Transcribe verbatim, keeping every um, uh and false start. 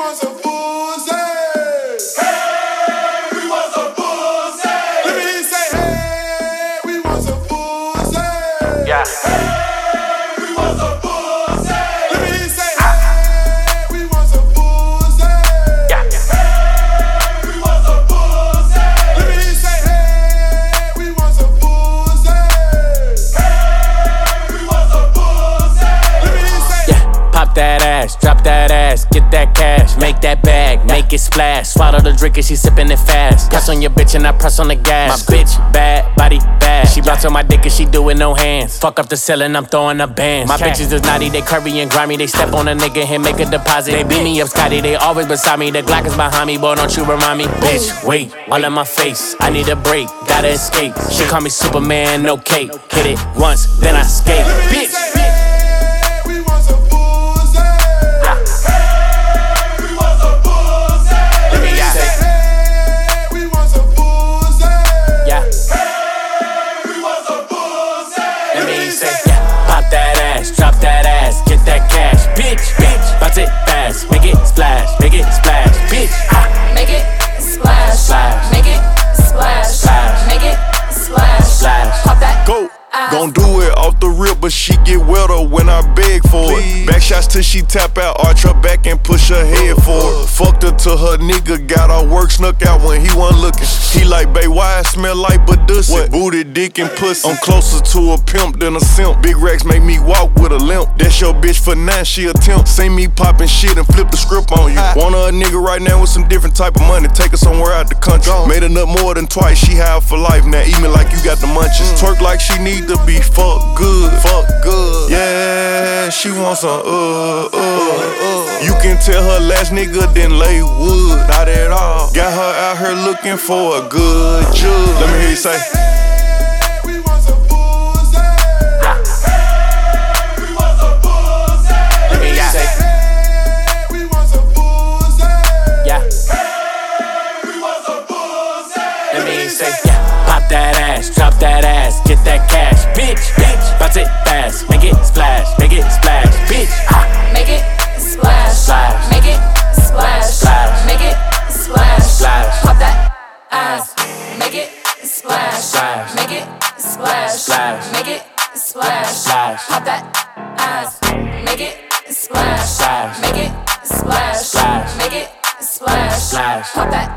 want some pussy. Hey, we want some pussy. Let me say, hey, we want some pussy. Yeah. Hey, we want some pussy. Let me say, hey, we want some pussy. Yeah. Hey, we want some pussy. Let me say, hey, we want some pussy. Hey, we want some pussy. Let me say, Yeah. Pop that ass, drop that ass, get that cash, make that bag, make it splash. Swallow the drink and she sippin' it fast. Press on your bitch and I press on the gas. My bitch bad, body bad. She bounce on my dick and she do it no hands. Fuck up the ceiling, I'm throwing up bands. My bitches is naughty, they curvy and grimy. They step on a nigga and make a deposit. They beat me up, Scotty, they always beside me. The Glock is behind me, boy, don't you remind me. Bitch, wait, all in my face. I need a break, gotta escape. She call me Superman, no cape. Hit it once, then I skate. Bitch, bitch. we want some pussy. Hey, we want some pussy. Let me say, Hey, we want some pussy. yeah. Hey, we want some pussy. Let me say, yeah. Pop that ass, drop that ass, get that cash. Bitch, bitch, bounce it fast, make it splash, make it splash. Bitch, ha, Make it splash, Splash. make it splash, Splash. make it splash, Splash. pop that. Go. ass. Gon' do it off the rip, but she get wetter when I beg for it. Back shots till she tap out, arch her back and push her head forward. Fucked her till her nigga got her work snuck out when he wasn't looking. He like, babe, why I smell like Badussy? Booty, dick, and pussy. I'm closer to a pimp than a simp. Big racks make me walk with a limp. That's your bitch for nine, she a temp. See me poppin' shit and flip the script on you. Want her a nigga right now with some different type of money. Take her somewhere out the country. Made her nut more than twice, she high for life. Now eat me like you got the munchies. Twerk like she need to be fucked good, fuck good. Yeah, she wants some uh, uh, uh. You can tell her last nigga didn't lay wood, not at all. Got her out here looking for a good judge. Let me hear you say. Hey, we want some pussy. Hey, we want some pussy. let me say, Hey, we want some pussy. yeah. Hey, we want some pussy. Let me say, yeah. Pop that ass, drop that ass, get that cash. Bitch, bitch, bounce it fast, make it splash, make it splash. Bitch, ha, Make it splash, Splash. make it splash, Splash. make it splash, Splash. pop that ass. Make it splash, Splash. make it splash, Splash. make it splash, Splash. pop that ass. Make it splash, Splash. make it splash, Splash. make it splash, Splash. pop that